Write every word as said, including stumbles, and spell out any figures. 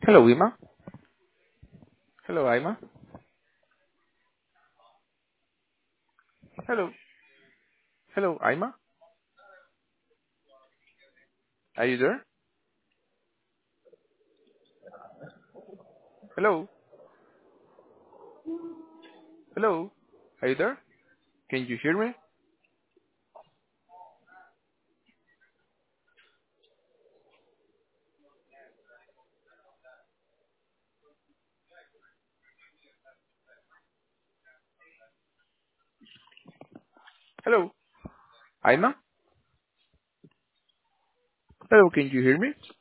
Hello, Ima. Hello, Ima. Hello. Hello, Ima. Are you there? Hello. Hello. Are you there? Can you hear me? Hello. Ima? Hello, can you hear me?